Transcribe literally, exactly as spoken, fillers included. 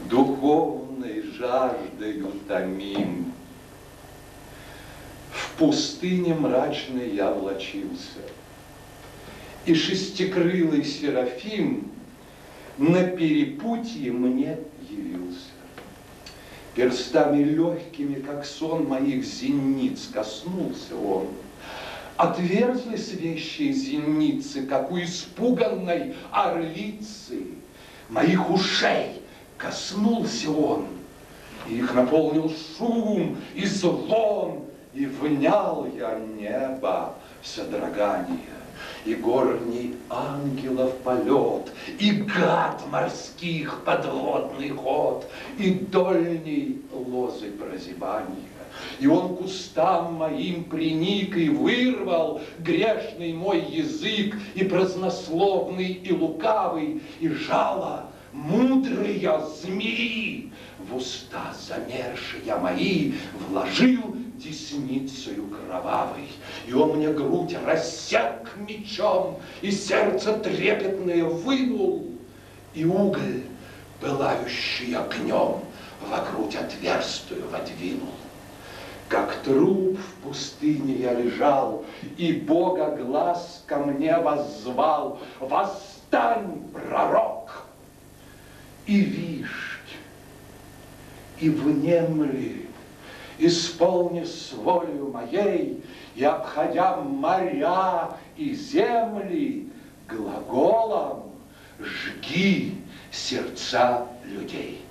духовной жаждою томим. В пустыне мрачной я влачился, и шестикрылый Серафим на перепутье мне явился. Перстами легкими, как сон, моих зениц коснулся он. Отверзлись вещие зеницы, как у испуганной орлицы. Моих ушей коснулся он, и их наполнил шум и звон, и внял я небо содрогание, и горний ангелов полет, и гад морских подводный ход, и дольней лозы прозябания. И он кустам моим приник и вырвал грешный мой язык, и празднословный, и лукавый, и жало мудрые змеи в уста замершие мои вложил десницею кровавой. И он мне грудь рассек мечом, и сердце трепетное вынул, и уголь, пылающий огнем, во грудь отверстую водвинул. Как труп в пустыне я лежал, и Бога глаз ко мне воззвал: восстань, пророк, и вишь, и внемли, исполни с волею моей, и обходя моря и земли, глаголом жги сердца людей.